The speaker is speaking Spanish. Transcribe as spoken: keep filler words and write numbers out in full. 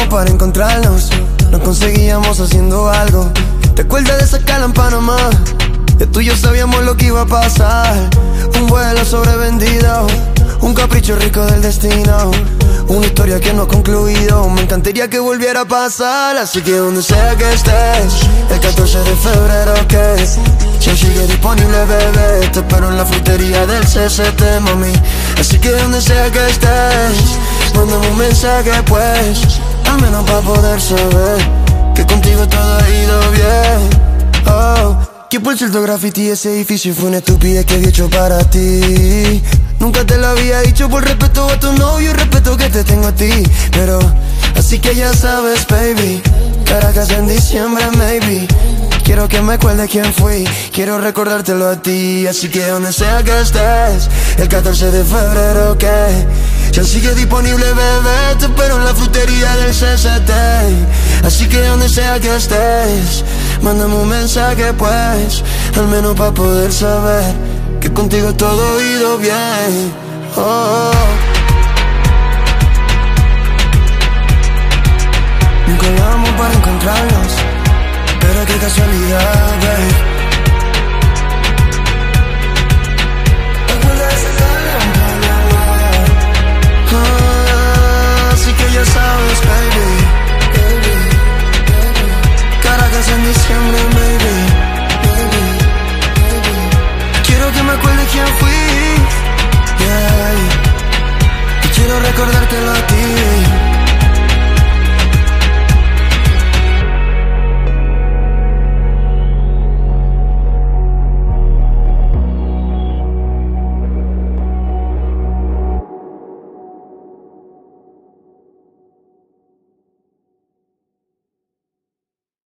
colgamos para encontrarnos. Nos conseguíamos haciendo algo. ¿Te acuerdas de esa cala en Panamá? De tú y yo sabíamos lo que iba a pasar. Un vuelo sobrevendido, un capricho rico del destino, una historia que no ha concluido. Me encantaría que volviera a pasar. Así que donde sea que estés, el catorce de febrero que ya sigue disponible, bebé. Te espero en la frutería del C C T, mami. Así que donde sea que estés, mándame un mensaje pues, al menos para poder saber que contigo todo ha ido bien. Oh, que por cierto graffiti ese edificio fue una estupidez que había hecho para ti. Nunca te lo había dicho por respeto a tu novio y respeto que te tengo a ti. Pero, así que ya sabes, baby, Caracas en diciembre, maybe. Quiero que me acuerdes quién fui, quiero recordártelo a ti. Así que donde sea que estés, el catorce de febrero que ya sigue disponible, bebé. Te espero en la frutería del C C T. Así que donde sea que estés, mándame un mensaje pues, al menos para poder saber que contigo todo ha ido bien. Oh. Nunca hablamos para encontrarnos, pero qué casualidad, baby.